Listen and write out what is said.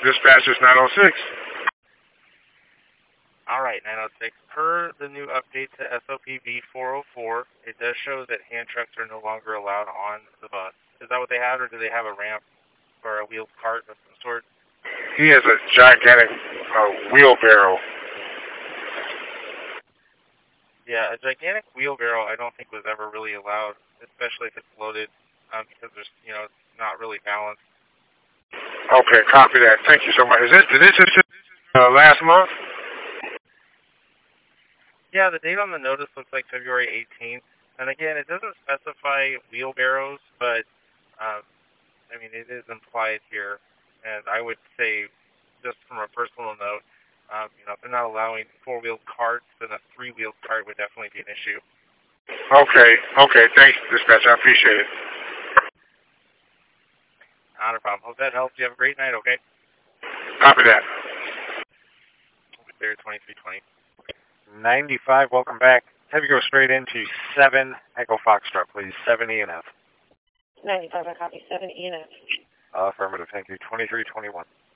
Dispatcher's 906. All right, 906. Per the new update to SOPV 404, it does show that hand trucks are no longer allowed on the bus. Is that what they have, or do they have a ramp or a wheeled cart of some sort? He has a gigantic wheelbarrow. Yeah, a gigantic wheelbarrow I don't think was ever really allowed, especially if it's loaded, because there's, it's not really balanced. Okay, copy that. Thank you so much. Did this last month? Yeah, the date on the notice looks like February 18th. And again, it doesn't specify wheelbarrows, but, it is implied here. And I would say, just from a personal note, if they're not allowing four-wheeled carts, then a three-wheeled cart would definitely be an issue. Okay. Thanks, Dispatch. I appreciate it. Not a problem. Hope that helps. You have a great night, okay? Copy that. Clear 2320. 95, welcome back. Have you go straight into 7 Echo Foxtrot, please. 7 ENF. 95, I copy. 7 ENF. Affirmative, thank you. 2321.